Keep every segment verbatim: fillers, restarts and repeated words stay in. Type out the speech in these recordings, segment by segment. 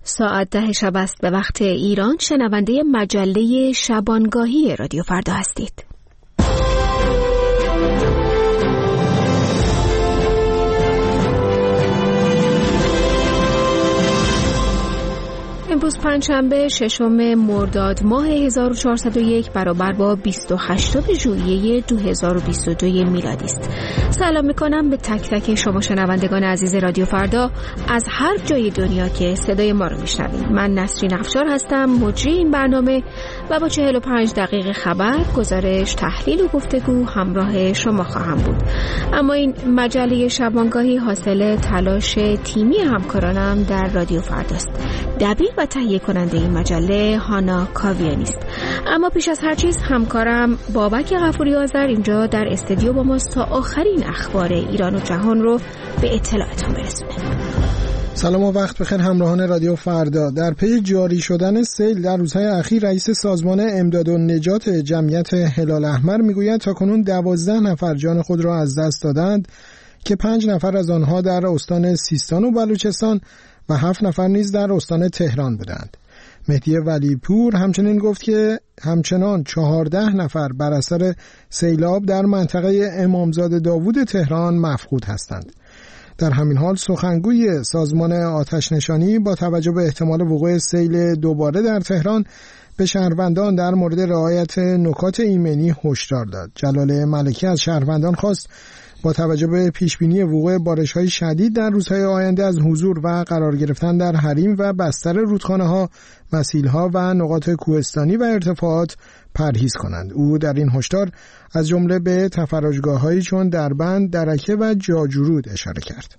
ساعت ده شب است به وقت ایران. شنونده مجله شبانگاهی رادیو فردا هستید. امروز پنجشنبه ششم مرداد ماه هزار و چهارصد و یک برابر با بیست و هشتم ژوئیه دو هزار و بیست و دو میلادی است. سلام میکنم به تک تک شما شنوندگان عزیز رادیو فردا از هر جای دنیا که صدای ما رو میشنوید. من نسرین افشار هستم، مجری این برنامه و با چهل و پنج دقیقه خبر، گزارش، تحلیل و گفتگو همراه شما خواهم بود. اما این مجله شبانگاهی حاصل تلاش تیمی همکارانم در رادیو فرداست. دبیر و تهیه کننده این مجله هانا کاویانی است. اما پیش از هر چیز همکارم بابک غفوری آذر اینجا در استودیو با ماست تا آخرین اخبار ایران و جهان رو به اطلاعتون برسونه. سلام و وقت بخیر همراهان رادیو فردا. در پی جاری شدن سیل در روزهای اخیر رئیس سازمان امداد و نجات جمعیت هلال احمر میگوید تاکنون دوازده نفر جان خود را از دست دادند که پنج نفر از آنها در استان سیستان و بلوچستان و هفت نفر نیز در استان تهران بودند. مهدی ولیپور همچنین گفت که همچنان چهارده نفر بر اثر سیلاب در منطقه امامزاده داوود تهران مفقود هستند. در همین حال سخنگوی سازمان آتش نشانی با توجه به احتمال وقوع سیل دوباره در تهران به شهروندان در مورد رعایت نکات ایمنی هشدار داد. جلال ملکی از شهروندان خواست با توجه به پیشبینی وقوع بارش‌های شدید در روزهای آینده از حضور و قرار گرفتن در حریم و بستر رودخانه‌ها، مسیل‌ها و نقاط کوهستانی و ارتفاعات پرهیز کنند. او در این هشدار از جمله به تفرجگاه‌هایی چون دربند، درکه و جاجورود اشاره کرد.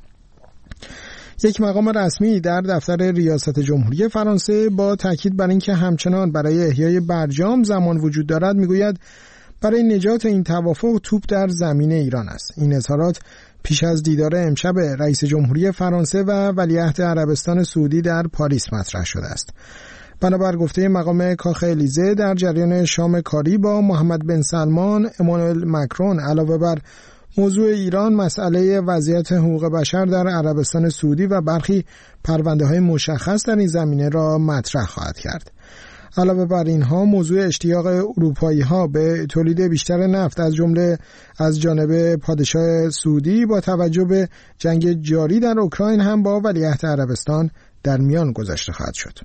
یک مقام رسمی در دفتر ریاست جمهوری فرانسه با تاکید بر اینکه همچنان برای احیای برجام زمان وجود دارد میگوید برای نجات این توافق توپ در زمین ایران است. این اظهارات پیش از دیدار امشب رئیس جمهوری فرانسه و ولیعهد عربستان سعودی در پاریس مطرح شده است. بنابر گفته مقام کاخ الیزه در جریان شام کاری با محمد بن سلمان، امانوئل مکرون علاوه بر موضوع ایران، مسئله وضعیت حقوق بشر در عربستان سعودی و برخی پرونده‌های مشخص در این زمینه را مطرح خواهد کرد. علاوه بر اینها موضوع اشتیاق اروپایی‌ها به تولید بیشتر نفت از جمله از جانب پادشاه سعودی با توجه به جنگ جاری در اوکراین هم با ولیعهد عربستان در میان گذاشته خواهد شد.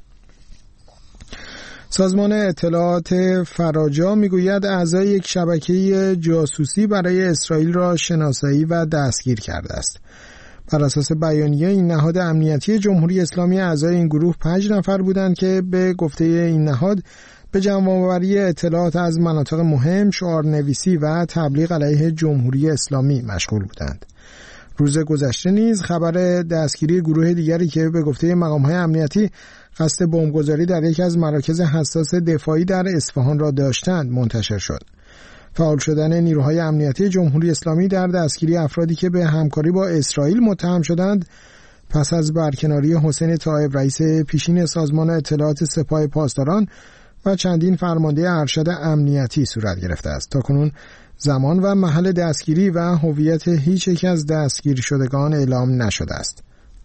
سازمان اطلاعات فراجا میگوید اعضای یک شبکه جاسوسی برای اسرائیل را شناسایی و دستگیر کرده است. بر اساس بیانیه این نهاد امنیتی جمهوری اسلامی اعضای این گروه پنج نفر بودند که به گفته این نهاد به جمع‌آوری اطلاعات از مناطق مهم، شعارنویسی و تبلیغ علیه جمهوری اسلامی مشغول بودند. روز گذشته نیز خبر دستگیری گروه دیگری که به گفته مقام‌های امنیتی قصد بمبگذاری در یکی از مراکز حساس دفاعی در اصفهان را داشتند منتشر شد. فعال شدن نیروهای امنیتی جمهوری اسلامی در دستگیری افرادی که به همکاری با اسرائیل متهم شدند پس از برکناری حسین طایب رئیس پیشین سازمان اطلاعات سپاه پاسداران و چندین فرمانده ارشد امنیتی صورت گرفته است. تاکنون زمان و محل دستگیری و هویت هیچ یک از دستگیر شدگان اعلام نشده است.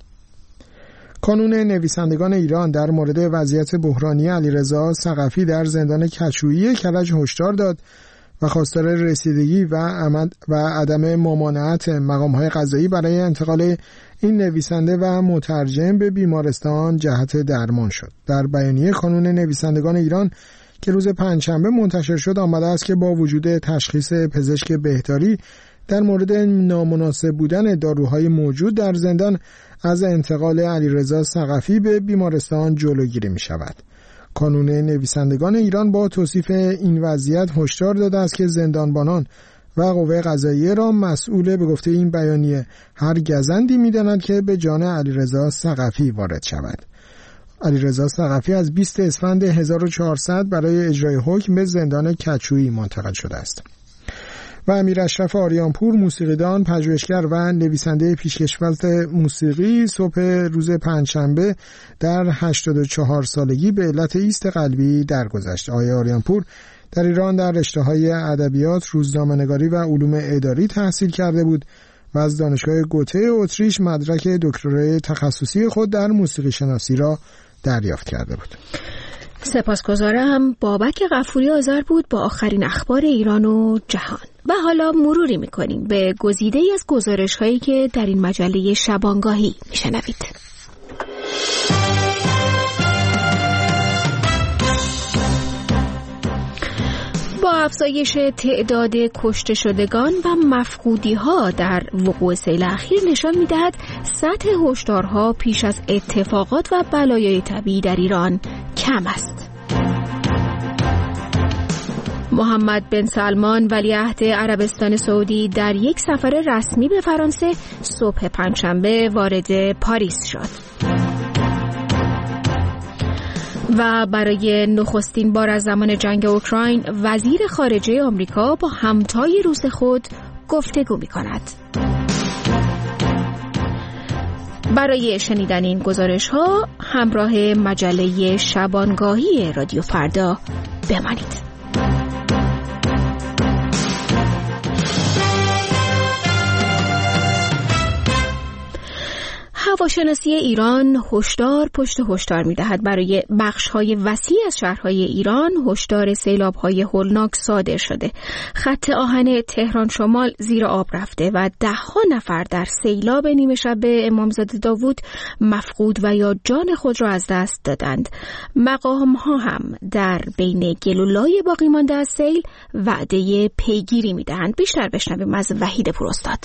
کانون نویسندگان ایران در مورد وضعیت بحرانی علیرضا ثقفی در زندان کجرویی کرج هشدار داد و خواستار رسیدگی و عمد و عدم ممانعت مقام‌های قضایی برای انتقال این نویسنده و مترجم به بیمارستان جهت درمان شد. در بیانیه کانون نویسندگان ایران که روز پنجشنبه منتشر شد آمده است که با وجود تشخیص پزشک بهداری در مورد نامناسب بودن داروهای موجود در زندان از انتقال علیرضا ثقفی به بیمارستان جلوگیری می شود. کانون نویسندگان ایران با توصیف این وضعیت هشدار داده است که زندانبانان و قوه قضاییه را مسئول به گفته این بیانیه هر گزندی می‌دانند که به جان علیرضا ثقفی وارد شود. علیرضا ثقفی از بیست اسفند هزار و چهارصد برای اجرای حکم به زندان کجرویی منتقل شده است. و امیر اشرف آریانپور موسیقیدان، پژوهشگر و نویسنده پیشکسوت موسیقی صبح روز پنجشنبه در هشتاد و چهار سالگی به علت ایست قلبی درگذشت. آقای آریانپور در ایران در رشته‌های ادبیات، روزنامه‌نگاری و علوم اداری تحصیل کرده بود و از دانشگاه گوته اتریش مدرک دکترای تخصصی خود در موسیقی شناسی را دریافت کرده بود. سپاسگزارم. بابک غفوری آذر بود با آخرین اخبار ایران و جهان. و حالا مروری می‌کنیم به گزیده‌ای از گزارش‌هایی که در این مجله شبانگاهی می‌شنوید. با افزایش تعداد کشته شدگان و مفقودی‌ها در وقوع سیل اخیر نشان می‌دهد سطح هشدارها پیش از اتفاقات و بلایای طبیعی در ایران کم است. محمد بن سلمان ولیعهد عربستان سعودی در یک سفر رسمی به فرانسه صبح پنجشنبه وارد پاریس شد و برای نخستین بار از زمان جنگ اوکراین وزیر خارجه آمریکا با همتای روس خود گفتگو می‌کند. برای شنیدن این گزارش‌ها همراه مجله شبانگاهی رادیو فردا بمانید. هواشناسی ایران هشدار پشت هشدار می‌دهد. برای بخش‌های وسیع از شهرهای ایران هشدار سیلاب‌های هولناک صادر شده. خط آهن تهران شمال زیر آب رفته و ده‌ها نفر در سیلاب نیمه شب امامزاده داوود مفقود و یا جان خود را از دست دادند. مقام‌ها هم در بین گلولای باقی مانده از سیل وعده پیگیری می‌دهند. بیشتر بشنویم از وحید پوراستاد.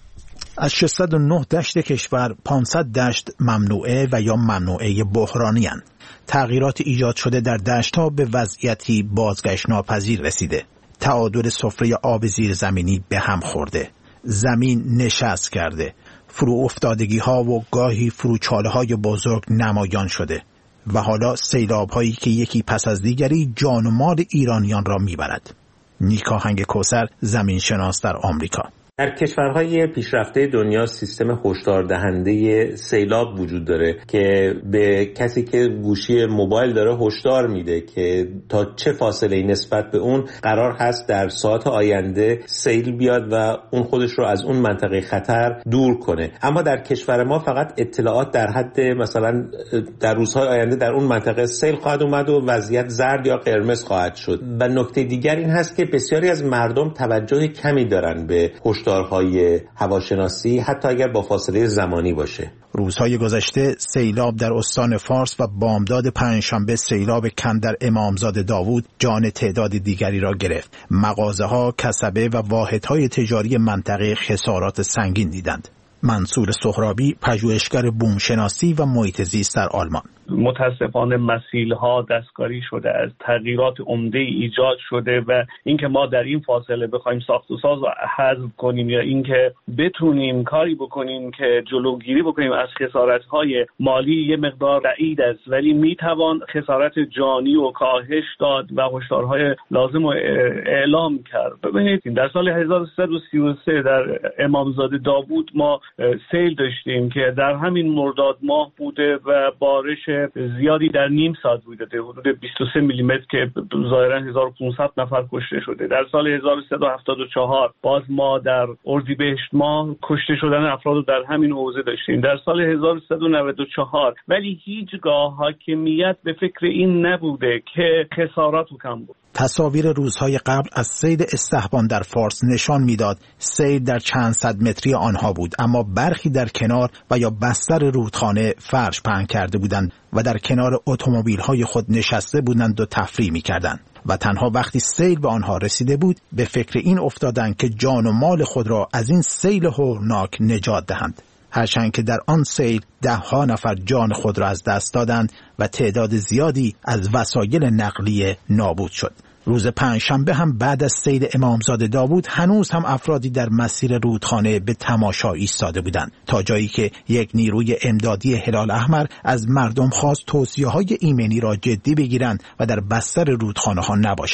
از ششصد و نه دشت کشور پانصد دشت ممنوعه و یا ممنوعه بحرانی هستند. تغییرات ایجاد شده در دشت‌ها به وضعیتی بازگشت ناپذیر رسیده. تعادل سفره آب زیرزمینی به هم خورده. زمین نشست کرده. فرو افتادگی‌ها و گاهی فروچاله‌های بزرگ نمایان شده. و حالا سیلاب‌هایی که یکی پس از دیگری جان و مال ایرانیان را می‌برد. نیکا هنگ کوثر، زمین شناس در آمریکا. در کشورهای پیشرفته دنیا سیستم هشدار دهنده سیلاب وجود داره که به کسی که گوشی موبایل داره هشدار میده که تا چه فاصله نسبت به اون قرار هست در ساعات آینده سیل بیاد و اون خودش رو از اون منطقه خطر دور کنه. اما در کشور ما فقط اطلاعات در حد مثلا در روزهای آینده در اون منطقه سیل خواهد اومد و وضعیت زرد یا قرمز خواهد شد. و نکته دیگر این هست که بسیاری از مردم توجه کمی دارن به هشدارهای هواشناسی حتی اگر با فاصله زمانی باشه. روزهای گذشته سیلاب در استان فارس و بامداد پنجشنبه سیلاب کندر امامزاده داوود جان تعداد دیگری را گرفت. مغازه‌ها، کسبه و واحدهای تجاری منطقه خسارات سنگین دیدند. منصور سهرابی، پژوهشگر بومشناسی و محیط زیست در آلمان: متاسفانه مسیل‌ها دستکاری شده، از تغییرات عمده ایجاد شده و اینکه ما در این فاصله بخوایم ساخت و ساز رو حذف کنیم یا اینکه بتونیم کاری بکنیم که جلوگیری بکنیم از خسارت‌های مالی یه مقدار بعید است، ولی میتوان خسارت جانی و کاهش داد و هشدارهای لازم رو اعلام کرد. ببینید در سال هزار و سیصد و سی و سه در امامزاده داوود ما سیل داشتیم که در همین مرداد ماه بوده و بارش زیادی در نیم ساعت بوده، حدود بیست و سه میلی متر که ظاهرا هزار و پانصد نفر کشته شده. در سال هزار و سیصد و هفتاد و چهار باز ما در اردیبهشت ماه کشته شدن افراد رو در همین حوزه داشتیم. در سال هزار و سیصد و نود و چهار ولی هیچگاه حاکمیت به فکر این نبوده که خسارات رو کم بود. تصاویر روزهای قبل از سیل استحبان در فارس نشان میداد سیل در چند صد متری آنها بود، اما برخی در کنار و یا بستر رودخانه فرش پهن کرده بودند و در کنار اتومبیل‌های خود نشسته بودند و تفریح می‌کردند و تنها وقتی سیل به آنها رسیده بود به فکر این افتادند که جان و مال خود را از این سیل هولناک نجات دهند. هرچند که در آن سیل ده ها نفر جان خود را از دست دادند و تعداد زیادی از وسایل نقلیه نابود شد. روز پنجشنبه هم بعد از سیل امامزاده داوود هنوز هم افرادی در مسیر رودخانه به تماشا ایستاده بودند، تا جایی که یک نیروی امدادی هلال احمر از مردم خواست توصیه‌های ایمنی را جدی بگیرند و در بستر رودخانه ها نباشند.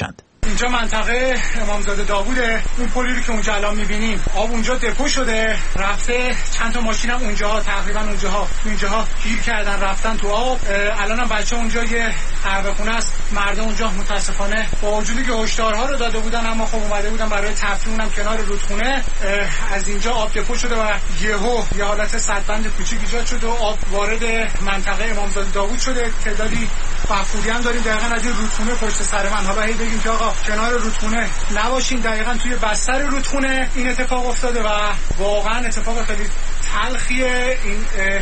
اینجا منطقه امامزاده داووده. اون پلی رو که اونجا الان می‌بینیم آب اونجا دپو شده، رفته چند تا ماشین هم اونجاها تقریبا اونجاها اونجاها گیر کردن رفتن تو آب. الانم بچه اونجا یه قهوه خونه است، مردم اونجا متاسفانه با وجودی که هشدارها رو داده بودن اما خب اومده بودن برای تفریح، اونم کنار رودخونه. از اینجا آب دپو شده و یهو یه حالت سدبند کوچیک ایجاد شده و آب وارد منطقه امامزاده داوود شده. تعدادی مفقودی هم داریم دقیقاً از رودخونه پشت سر من. حالا هی بگیم که آقا کنار رودخونه نباشین، دقیقاً توی بستر رودخونه این اتفاق افتاده و واقعاً اتفاق خیلی تلخیه. این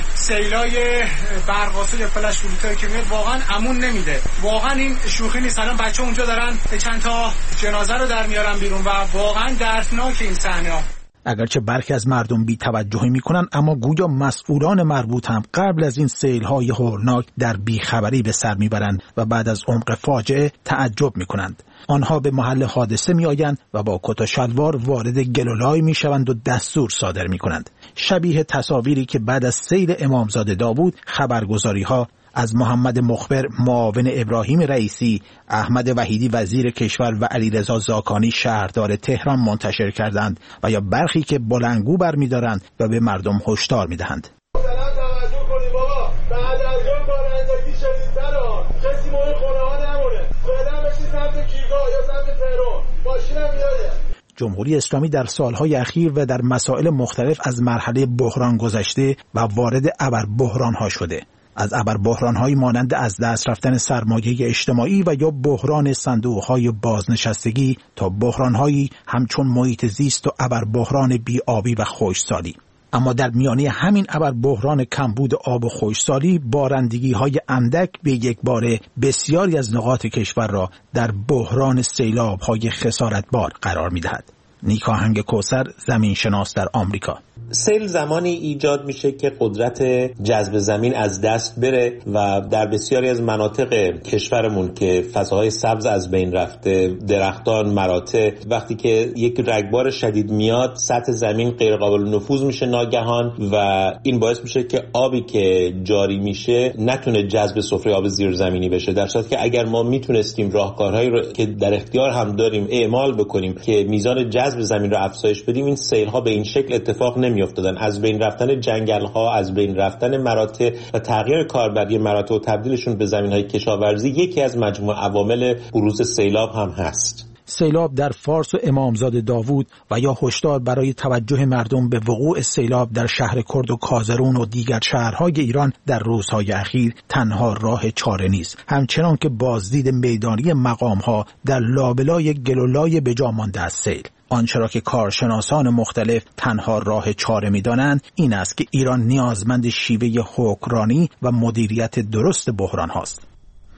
سیلای برقاسه یا فلش فلوتایی که میاد واقعاً امون نمیده، واقعاً این شوخی نیست. الان بچه اونجا دارن چند تا جنازه رو در میارن بیرون و واقعاً دردناک این صحنه. اگرچه برخی از مردم بی توجهی میکنن، اما گویا مسئولان مربوط هم قبل از این سیل‌های هولناک در بیخبری به سر میبرند و بعد از عمق فاجعه تعجب میکنند. آنها به محل حادثه میآیند و با کت و شلوار وارد گلولای میشوند و دستور صادر میکنند. شبیه تصاویری که بعد از سیل امامزاده داوود خبرگزاری‌ها از محمد مخبر معاون ابراهیم رئیسی، احمد وحیدی وزیر کشور و علیرضا زاکانی شهردار تهران منتشر کردند و یا برخی که بلندگو برمی‌دارند و به مردم هشدار می‌دهند. مثلا توجه کنید بابا، بعد از اون بارندگی شدیدتر ها، کسی موی خونه ها نمونه. فعلا بشید سمت کیگاه یا سمت تهران. ماشینم میاد. جمهوری اسلامی در سالهای اخیر و در مسائل مختلف از مرحله بحران گذشته و وارد ابر بحران‌ها شده. از ابر بحران‌های مانند از دست رفتن سرمایه اجتماعی و یا بحران صندوق‌های بازنشستگی تا بحران‌هایی همچون محیط زیست و ابر بحران بی‌آبی و خشکسالی. اما در میانه همین ابر بحران کمبود آب و خشکسالی، بارندگی‌های اندک به یک باره بسیاری از نقاط کشور را در بحران سیلاب‌های خسارتبار قرار می‌دهد. نیکا هنگ کوثر، زمین شناس در آمریکا. سیل زمانی ایجاد میشه که قدرت جذب زمین از دست بره و در بسیاری از مناطق کشورمون که فضاهای سبز از بین رفته، درختان، مراتع، وقتی که یک رگبار شدید میاد سطح زمین غیر قابل نفوذ میشه ناگهان و این باعث میشه که آبی که جاری میشه نتونه جذب سفره آب زیرزمینی بشه، در صورتی که اگر ما میتونستیم راهکارهایی رو که در اختیار هم داریم اعمال بکنیم که میزان جذب زمین رو افزایش بدیم، این سیل ها به این شکل اتفاق نمیافتادن. از بین رفتن جنگل ها، از بین رفتن مراتع و تغییر کاربری مراتع و تبدیلشون به زمین های کشاورزی یکی از مجموع عوامل بروز سیلاب هم هست. سیلاب در فارس و امامزاده داوود و یا هشدار برای توجه مردم به وقوع سیلاب در شهر کرد و کازرون و دیگر شهرهای ایران در روزهای اخیر تنها راه چاره نیست، همچنان که بازدید میدانی مقامها در لابلای گلولای بجا مانده از سیل. آنچه را که کارشناسان مختلف تنها راه چاره می‌دانند این است که ایران نیازمند شیوه حکمرانی و مدیریت درست بحران هاست.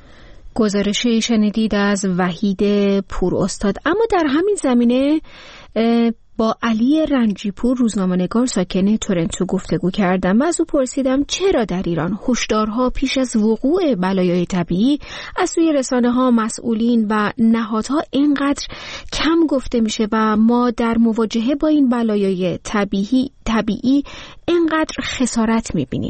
گزارشی شنیدید از وحید پور استاد. اما در همین زمینه با علی رنجیپور روزنامه‌نگار ساکن تورنتو گفتگو کردم و از او پرسیدم چرا در ایران هشدارها پیش از وقوع بلایای طبیعی از سوی رسانه‌ها، مسئولین و نهادها اینقدر کم گفته میشه و ما در مواجهه با این بلایای طبیعی طبیعی اینقدر خسارت میبینیم.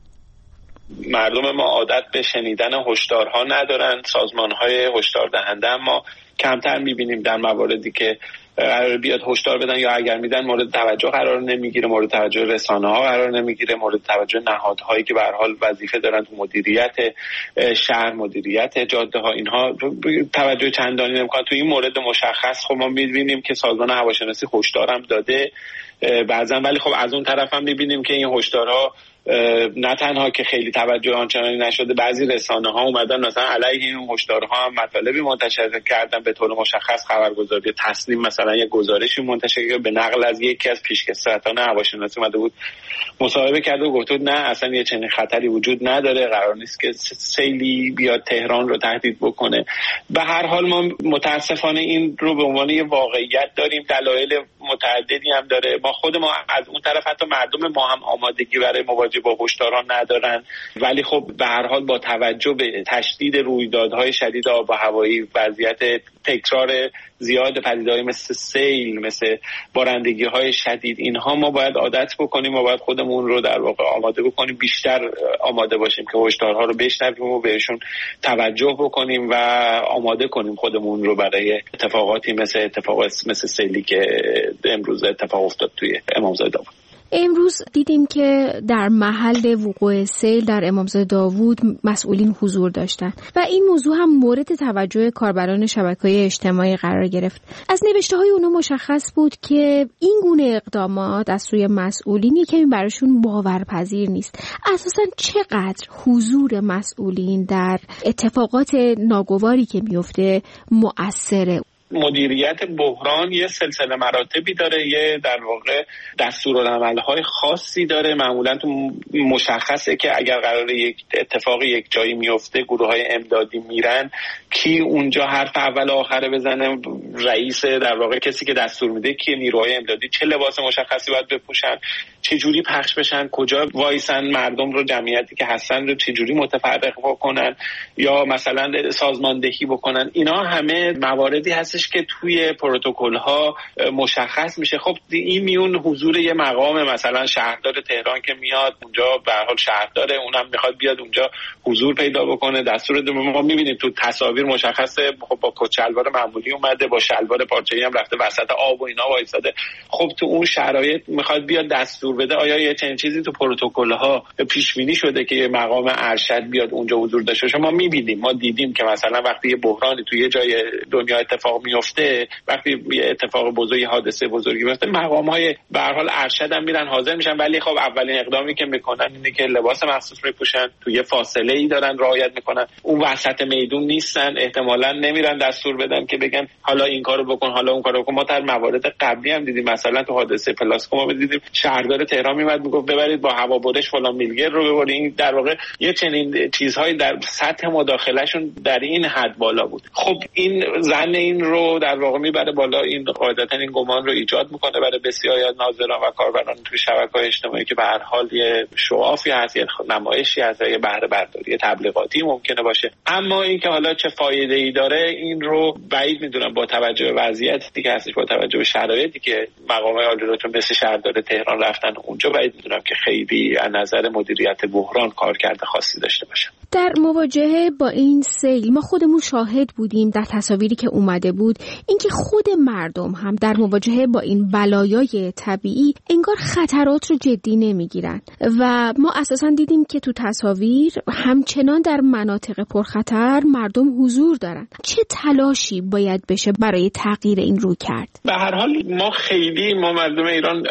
مردم ما عادت به شنیدن هشدارها ندارن، سازمان‌های هشدار دهنده ما کمتر میبینیم در مواردی که قرار بیاد هشدار بدن یا اگر میدن مورد توجه قرار نمیگیره، مورد توجه رسانه‌ها قرار نمیگیره، مورد توجه نهادهایی که به هر حال وظیفه دارن تو مدیریت شهر، مدیریت جاده‌ها، اینها توجه چندانی نمیکنن. تو این مورد مشخص خب ما میبینیم که سازمان هواشناسی هشدار هم داده بعضا، ولی خب از اون طرف هم میبینیم که این هشدارها نه تنها که خیلی توجه آنچنانی نشده، بعضی رسانه ها اومدن مثلا علیه این هشدارها هم مطالبی منتشر کردن، به طور مشخص خبرگزاری تسنیم مثلا یک گزارشی منتشر کرد به نقل از یکی از پیشکسوتان هواشناسی اومده بود مصاحبه کرده و گفته نه اصلا یه چنین خطری وجود نداره، قرار نیست که سیلی بیاد تهران رو تهدید بکنه. به هر حال ما متاسفانه این رو به عنوان یه واقعیت داریم، دلایل متعددی هم داره. ما خود ما از اون طرف حتی مردم ما هم آمادگی برای مواجهه مواجه با هشدارها ندارن، ولی خب به هر حال با توجه به تشدید رویدادهای شدید آب و هوایی، وضعیت تکرار زیاد پدیده‌های مثل سیل، مثل بارندگی‌های شدید، اینها ما باید عادت بکنیم و باید خودمون رو در واقع آماده بکنیم، بیشتر آماده باشیم که هشدارها رو بشنویم و بهشون توجه بکنیم و آماده کنیم خودمون رو برای اتفاقاتی مثل اتفاقات مثل سیلی که امروز اتفاق افتاد توی امامزاده داوود. امروز دیدیم که در محل وقوع سیل در امامزاده داوود مسئولین حضور داشتند و این موضوع هم مورد توجه کاربران شبکه‌های اجتماعی قرار گرفت. از نوشته‌های اونها مشخص بود که این گونه اقدامات از سوی مسئولین یکمی براشون باورپذیر نیست. اساساً چقدر حضور مسئولین در اتفاقات ناگواری که میفته مؤثره؟ مدیریت بحران یه سلسله مراتبی داره، یه در واقع دستورالعمل‌های خاصی داره. معمولا تو مشخصه که اگر قراره یک اتفاقی یک جایی میفته، گروه‌های امدادی میرن، کی اونجا حرف اول و آخره بزنه، رئیس در واقع کسی که دستور میده که نیروهای امدادی چه لباس مشخصی باید بپوشن، چه جوری پخش بشن، کجا وایسن، مردم رو، جمعیتی که هستن رو چه جوری متفرق بکنن یا مثلا سازماندهی بکنن. اینا همه مواردی هستش که توی پروتکل ها مشخص میشه. خب این میون حضور یه مقام مثلا شهردار تهران که میاد اونجا، به هر حال شهرداره، اونم میخواد بیاد اونجا حضور پیدا بکنه، دستور ما میبینیم تو تصاویر مشخصه، خب با کت شلوار معمولی اومده، با شلوار پارچه‌ای هم رفته وسط آب و اینا وایساده. خب تو اون شرایط میخواد بیاد دستور بده. آیا یه چنین چیزی تو پروتکل ها پیش بینی شده که یه مقام ارشد بیاد اونجا حضور داشته باشه؟ ما میبینیم، ما دیدیم که مثلا وقتی یه بحرانی توی یه جای دنیا اتفاق میفته، وقتی یه اتفاق بزرگی، حادثه بزرگی میفته، مقام‌های به هر حال ارشد هم میرن حاضر میشن، ولی خب اولین اقدامی که میکنن اینه که لباس مخصوص میپوشن، توی فاصله ای دارن رعایت میکنن، اون وسط میدون نیستن، احتمالاً نمیرن دستور بدن که بگن حالا این کارو بکن، حالا اون کارو بکن. ما در موارد قبلی هم دیدیم، مثلا تو حادثه پلاسکو ما دیدیم شهردار تهران میاد میگفت ببرید با هوابرش فلان میلگر رو ببرید. این در واقع یه چنین چیزهایی در سطح مداخلهشون در این حد بالا بود. خب این زن این رو در واقع میبره بالا، این قاعدتا این گمان رو ایجاد میکنه برای بسیاری از ناظران و کاربران توی شبکه‌های اجتماعی که به هر حال یه شوافی هست، یه نمایشی هست، یه بهره برداری تبلیغاتی ممکنه باشه. اما این که حالا چه فایده‌ای داره، این رو بعید میدونم با توجه به وضعیتی که هستش، با توجه به شرایطی که مقامات عالی رتبه مثل شهردار تهران رفتن اونجا، بعید میدونم که خیلی از نظر مدیریت بحران کارکرد خاصی داشته باشه. در مواجهه با این سیل ما خودمون شاهد بودیم در تصاویری که اومده بود، اینکه خود مردم هم در مواجهه با این بلایای طبیعی انگار خطرات رو جدی نمیگیرن و ما اساسا دیدیم که تو تصاویر همچنان در مناطق پرخطر مردم حضور دارن. چه تلاشی باید بشه برای تغییر این رویکرد؟ به هر حال ما خیلی ما مردم ایران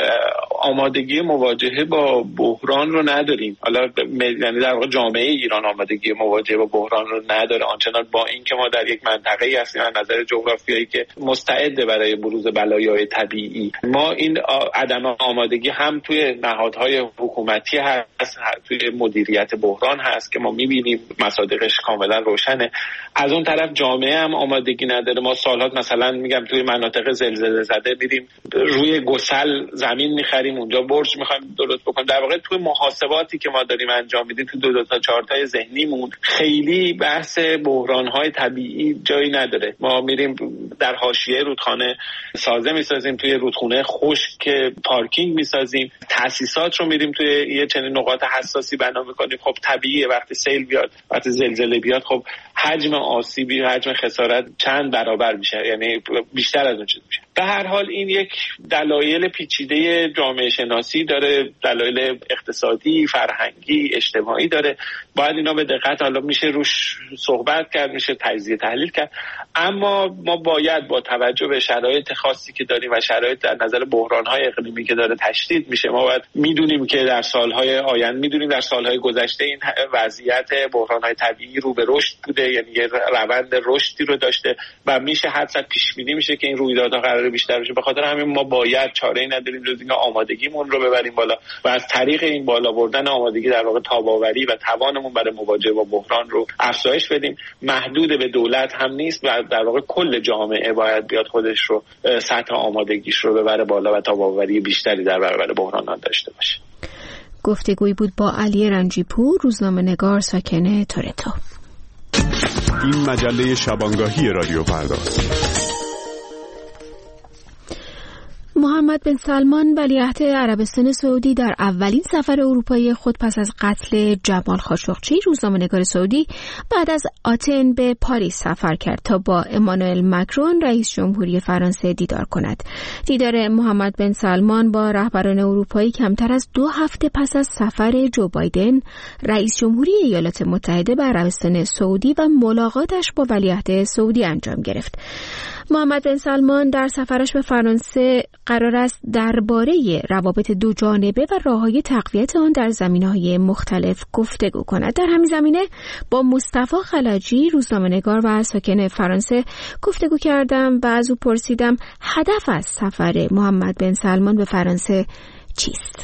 آمادگی مواجهه با بحران رو نداریم. حالا یعنی در واقع جامعه ایران آمادگی مواجهه با بحران رو نداره، آنچنان با اینکه ما در یک منطقه‌ای هستیم از نظر جغرافیایی که مستعد برای بروز بلایای طبیعی. ما این عدم آمادگی هم توی نهادهای حکومتی هست، توی مدیریت بحران هست که ما می‌بینیم مصادیقش کاملا روشنه. از اون طرف جامعه هم آمادگی نداره. ما سال‌ها مثلا میگم توی مناطق زلزله زده میریم روی گسل زمین می‌خریم، اونجا برج می‌خوایم درست بکنیم. در واقع توی محاسباتی که ما داریم انجام میدیم تو دو, دو تا چهار تا ذهنیمون خیلی بحث بحران‌های طبیعی جایی نداره. ما میریم در حاشیه رودخانه سازه میسازیم، توی رودخونه خشک پارکینگ میسازیم، تأسیسات رو میریم توی یه چنین نقاط حساسی بنا میکنیم. خب طبیعیه وقتی سیل بیاد، وقتی زلزله بیاد، خب حجم آسیبی، حجم خسارت چند برابر میشه، یعنی بیشتر از اون چیز میشه. به هر حال این یک دلایل پیچیده جامعه شناسی داره، دلایل اقتصادی، فرهنگی، اجتماعی داره. باید اینا به دقت حالا میشه روش صحبت کرد، میشه تجزیه تحلیل کرد. اما ما باید با توجه به شرایط خاصی که داریم و شرایط در نظر بحران‌های اقلیمی که داره تشدید میشه، ما باید میدونیم که در سالهای آینده، میدونیم در سالهای گذشته این وضعیت بحران‌های طبیعی رو به رشد بوده، یعنی یه روند رشدی رو داشته و میشه حدس پیش بینی میشه که این رویدادها قراره بیشتر بشه. به خاطر همین ما باید چاره‌ای نداریم جز اینکه آمادگیمون رو ببریم بالا و از طریق این بالا بردن آمادگی در واقع تاب‌آوری و توانمون برای مواجهه با بحران رو افزایش بدیم. محدود به دولت هم نیست و در واقع کل جامعه باید بیاد خودش رو سطح آمادگیش رو ببره بالا و تاب‌آوری بیشتری در برابر بحرانات داشته باشه. گفتگویی بود با علی رنجیپور، روزنامه‌نگار ساکن تورنتو. این مجله شبانگاهی رادیو فردا. محمد بن سلمان ولیعهد عربستان سعودی در اولین سفر اروپایی خود پس از قتل جمال خاشقچی، روزنامه‌نگار سعودی، بعد از آتن به پاریس سفر کرد تا با امانوئل مکرون رئیس جمهوری فرانسه دیدار کند. دیدار محمد بن سلمان با رهبران اروپایی کمتر از دو هفته پس از سفر جو بایدن رئیس جمهوری ایالات متحده به عربستان سعودی و ملاقاتش با ولیعهد سعودی انجام گرفت. محمد بن سلمان در سفرش به فرانسه قرار است درباره روابط دو جانبه و راه‌های تقویت آن در زمینه‌های مختلف گفتگو کند. در همین زمینه با مصطفی خلجی، روزنامه‌نگار و ساکن فرانسه، گفتگو کردم و از او پرسیدم هدف از سفر محمد بن سلمان به فرانسه چیست؟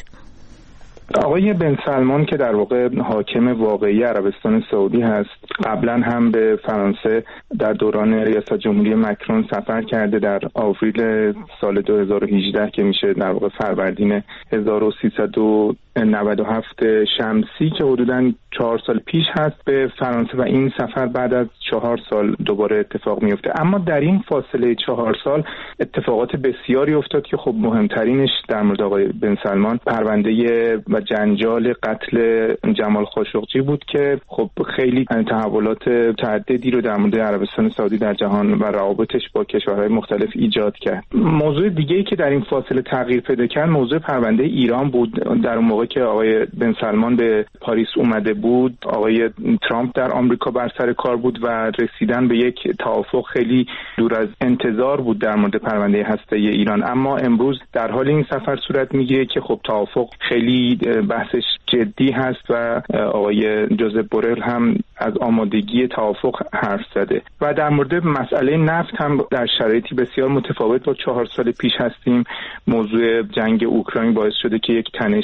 آقای بن سلمان که در واقع حاکم واقعی عربستان سعودی هست، قبلا هم به فرانسه در دوران ریاست جمهوری مکرون سفر کرده در آوریل سال دو هزار و هجده که میشه در واقع فروردین هزار و سیصد و نود و هفت شمسی که حدوداً چهار سال پیش هست به فرانسه و این سفر بعد از چهار سال دوباره اتفاق میفته. اما در این فاصله چهار سال اتفاقات بسیاری افتاد که خب مهمترینش در مورد آقای بن سلمان پرونده و جنجال قتل جمال خاشقچی بود که خب خیلی تحولات متعددی رو در مورد عربستان سعودی در جهان و روابطش با کشورهای مختلف ایجاد کرد. موضوع دیگه‌ای که در این فاصله تغییر پیدا کرد موضوع پرونده ایران بود. در اون موقع که آقای بن سلمان به پاریس اومده بود، آقای ترامپ در آمریکا بر سر کار بود و رسیدن به یک توافق خیلی دور از انتظار بود در مورد پرونده هسته‌ای ایران. اما امروز در حال این سفر صورت میگیره که خب توافق خیلی بحثش جدی هست و آقای جوزف بورل هم از آمادگی توافق حرف زده و در مورد مسئله نفت هم در شرایطی بسیار متفاوت با چهار سال پیش هستیم. موضوع جنگ اوکراین باعث شده که یک تنش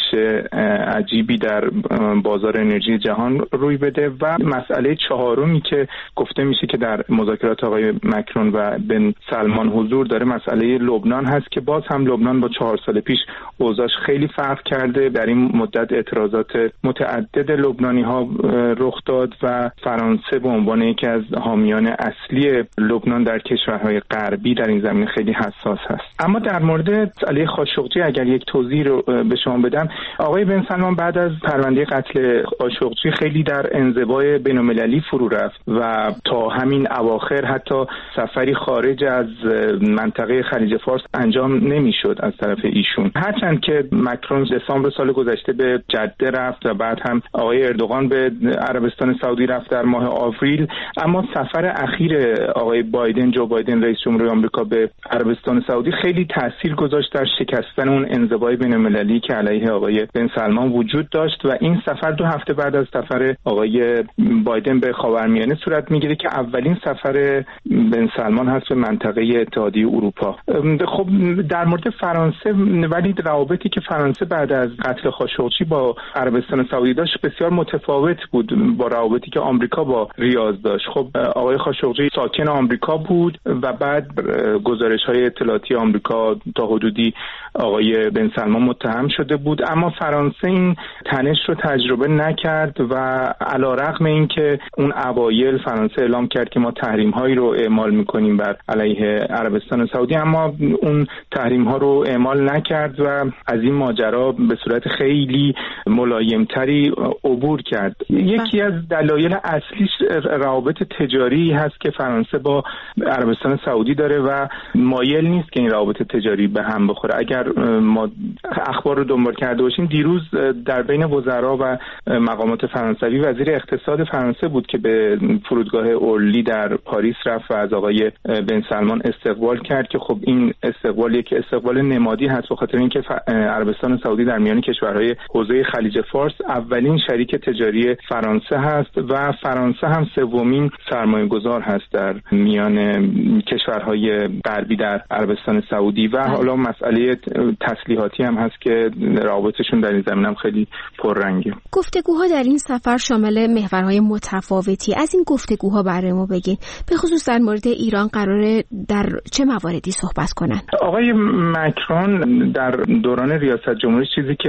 عجیبی در بازار انرژی جهان روی بده و مسئله چهارمی که گفته میشه که در مذاکرات آقای مکرون و بن سلمان حضور داره مسئله لبنان هست که باز هم لبنان با چهار سال پیش اوضاعش خیلی فرق کرده. در این مدت اعتراضات متعدد لبنانی ها رخ داد و فرانسه به عنوان یکی از حامیان اصلی لبنان در کشورهای غربی در این زمینه خیلی حساس هست. اما در مورد مسئله خاشقچی اگر یک توضیح رو به شما بدم، آقای بن سلمان بعد از پرونده قتل خاشقچی خیلی در انزوای بین‌المللی فرو رفت و تا همین اواخر حتی سفری خارج از منطقه خلیج فارس انجام نمیشد از طرف ایشون. هرچند که مکرون دسامبر سال گذشته به جده رفت و بعد هم آقای اردوغان به عربستان سعودی رفت در ماه آوریل، اما سفر اخیر آقای بایدن، جو بایدن رئیس جمهور آمریکا به عربستان سعودی خیلی تاثیر گذاشت در شکستن اون انزوای بین‌المللی که علیه آقای بن سلمان وجود داشت و این سفر دو هفته بعد از سفر آقای بایدن به خاورمیانه صورت میگیره که اولین سفر بن سلمان هست به منطقه اتحادیه اروپا. خب در مورد فرانسه، ولی روابطی که فرانسه بعد از قتل خاشقچی با عربستان سعودی داشت بسیار متفاوت بود با روابطی که آمریکا با ریاض داشت. خب آقای خاشقچی ساکن آمریکا بود و بعد گزارش‌های اطلاعاتی آمریکا تا حدودی آقای بن سلمان متهم شده بود، اما فرانسه این تنش رو تجربه نکرد و علیرغم اینکه اون اوایل فرانسه اعلام کرد که ما تحریم‌هایی رو اعمال می‌کنیم بر علیه عربستان سعودی، اما اون تحریم‌ها رو اعمال نکرد و از این ماجرا به صورت خیلی ملایمتری عبور کرد. یکی از دلایل اصلیش روابط تجاری هست که فرانسه با عربستان سعودی داره و مایل نیست که این روابط تجاری به هم بخوره. اگر ما اخبار رو دنبال کرده باشیم، دیروز در بین وزرا و مقامات فرانسوی وزیر اقتصاد فرانسه بود که به فرودگاه اورلی در پاریس رفت و از آقای بن سلمان استقبال کرد که خب این استقبال یک استقبال نمادی هست به خاطر اینکه عربستان سعودی در میان کشورهای حوزه خلیج فارس اولین شریک تجاری فرانسه هست و فرانسه هم سومین سرمایه‌گذار هست در میان کشورهای غربی در عربستان سعودی و حالا مسئله تسلیحاتی هم هست که روابطشون در این زمینه هم خیلی پررنگه. گفتگوها در این سفر شامل محورهای متفاوتی. از این گفتگوها برای ما بگین، به خصوص در مورد ایران قراره در چه مواردی صحبت کنن؟ آقای مکرون در دوران ریاست جمهوری چیزی که باعث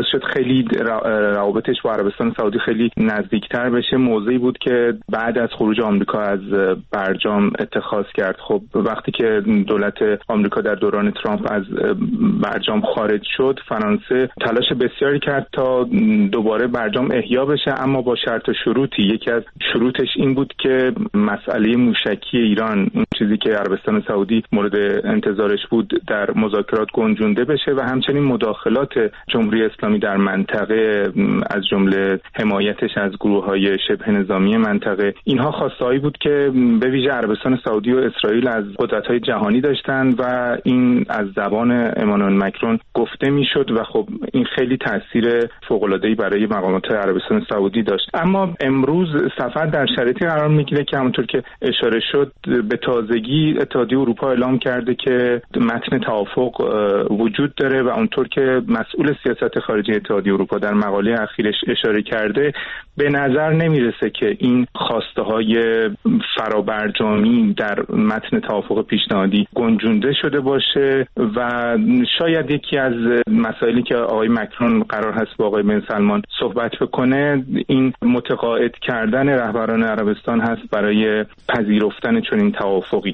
شد خیلی روابطش با عربستان سعودی خیلی نزدیکتر بشه. موضعی بود که بعد از خروج آمریکا از برجام اتخاذ کرد. خب وقتی که دولت آمریکا در دوران ترامپ از برجام خارج شد، فرانسه تلاش بسیاری کرد تا دوباره برجام احیا بشه، اما با شرط و شروطی. یکی از شروطش این بود که مسئله موشکی ایران، اون چیزی که عربستان سعودی مورد انتظارش بود، در مذاکرات گنجونده بشه و همچنین مداخلات جمهوری اسلامی در منطقه از جمله حمایتش از گروه‌های شبه نظامی منطقه، اینها خواسته‌ای بود که به ویژه عربستان سعودی و اسرائیل از قدرت‌های جهانی داشتن و این از زبان امانوئل مکرون گفته میشد و خب این خیلی تاثیر فوق‌العاده‌ای برای مقامات عربستان سعودی داشت. اما امروز سفر در شرایطی قرار میگیره که همونطور که اشاره شد به تازگی اتحادیه اروپا اعلام کرده که متن توافق وجود داره و اونطور که مسئول سیاست خارجی اتحادیه اروپا در مقاله اخیرش اشاره کرده، به نظر نمیرسه که این خواسته‌های فرابرجامی در متن توافق پیشنهادی گنجونده شده باشه و شاید یکی از مسائلی که آقای مکرون قرار هست با آقای بن سلمان صحبت بکنه این متقاعد کردن رهبران عربستان هست برای پذیرفتن چنین توافقی.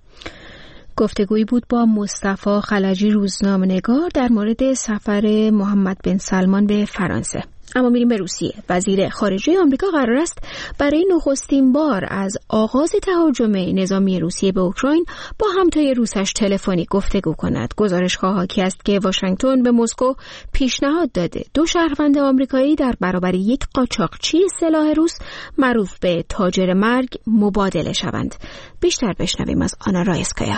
گفتگویی بود با مصطفی خلجی، روزنامه‌نگار، در مورد سفر محمد بن سلمان به فرانسه. اما میریم به روسیه. وزیر خارجه آمریکا قرار است برای نخستین بار از آغاز تهاجم نظامی روسیه به اوکراین با همتای روسش تلفنی گفتگو کند. گزارش‌ها حاکی است که واشنگتن به مسکو پیشنهاد داده دو شهروند آمریکایی در برابر یک قاچاقچی سلاح روس معروف به تاجر مرگ مبادله شوند. بیشتر بشنویم از آنا رایسکایا.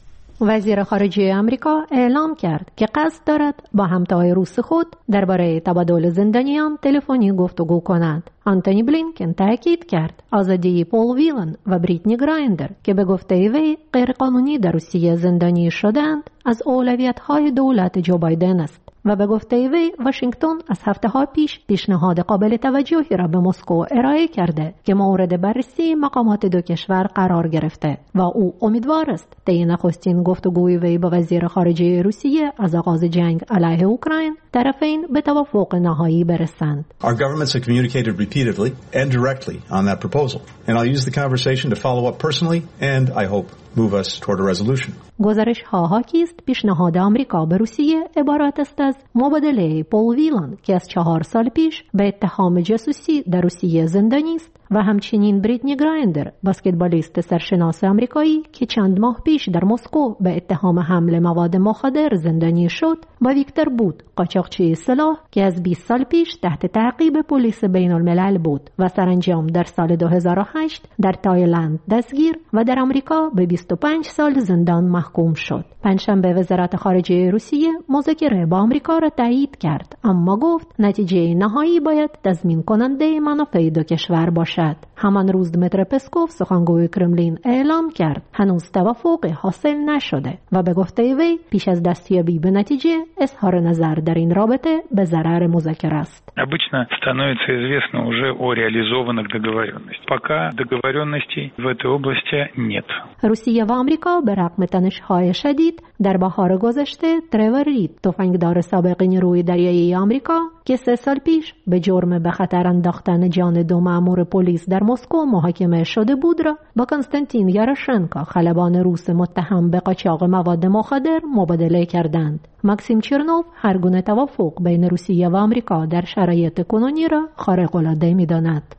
وزیر خارجه آمریکا اعلام کرد که قصد دارد با همتای روس خود درباره تبادل زندانیان تلفنی گفتگو کند. آنتونی بلینکن تاکید کرد آزادی پول ویلن و بریتنی گرایندر که به گفته وی غیرقانونی در روسیه زندانی شدند از اولویت‌های دولت جو بایدن است و به گفته وی واشنگتن از هفته ها پیش پیشنهاد قابل توجهی را به مسکو ارائه کرده که مورد بررسی مقامات دو کشور قرار گرفته و او امیدوار است طی نخستین گفتگوی وی با وزیر خارجه روسیه از آغاز جنگ علیه اوکراین طرفین به توافق نهایی برسند. Our governments have communicated repeatedly and directly on that proposal and I'll use the conversation to follow up personally and I hope move us toward a resolution. گزارش ها حاکی است پیشنهاد آمریکا به روسیه عبارت است از مبادله پول ویلن که از چهار سال پیش به اتهام جاسوسی در روسیه زندانی است و همچنین بریتنی گرایندر، بسکتبالیست سرشناس آمریکایی که چند ماه پیش در مسکو به اتهام حمل مواد مخدر زندانی شد، و ویکتور بود، قاچاقچی سلاح که از بیست سال پیش تحت تعقیب پلیس بین الملل بود و سرانجام در سال دو هزار و هشت در تایلند دستگیر و در آمریکا به بیست و پنج سال زندان محکوم شد. پنجشنبه وزارت خارجه روسیه مذاکره با آمریکا را تایید کرد، اما گفت نتیجه نهایی باید تضمین کننده منافع دو کشور باشد. همان روز دمیتری پسکوف، سخنگوی کرملین، اعلام کرد هنوز توافق حاصل نشده و به گفته وی پیش از دستیابی به نتیجه اظهار نظر در این رابطه به ضرر مذاکره است. Обычно становится известно уже о реализованных договоренностях. Пока договоренностей в этой области нет. روسیه و آمریکا به رغم تنش‌های شدید در بهار گذشته ترور رید، تفنگدار سابق نیروی دریایی آمریکا که سه سال پیش به جرم به خطر انداختن جان دو مأمور پلیس در مسکو محاکمه شده بود را با کنستانتین یاروشنکو، خلبان روس متهم به قاچاق مواد مخدر، مبادله کردند. ماکسیم چرنوف هر گونه توافق بین روسیه و آمریکا در شرایط کنونی را خارق‌العاده می‌داند.